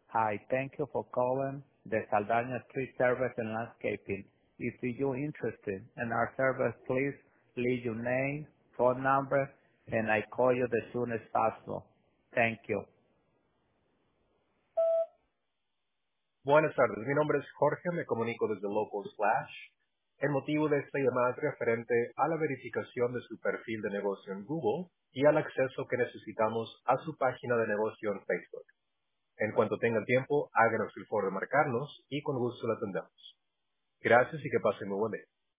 Hi, thank you for calling the Saldaña Street Service and Landscaping. If you're interested in our service, please leave your name, phone number, and I call you as soon as possible. Thank you. Buenas tardes, mi nombre es Jorge, me comunico desde Local Slash. El motivo de esta llamada es referente a la verificación de su perfil de negocio en Google y al acceso que necesitamos a su página de negocio en Facebook. En cuanto tenga el tiempo, háganos el favor de marcarnos y con gusto la atendemos. Gracias y que pasen muy buen día.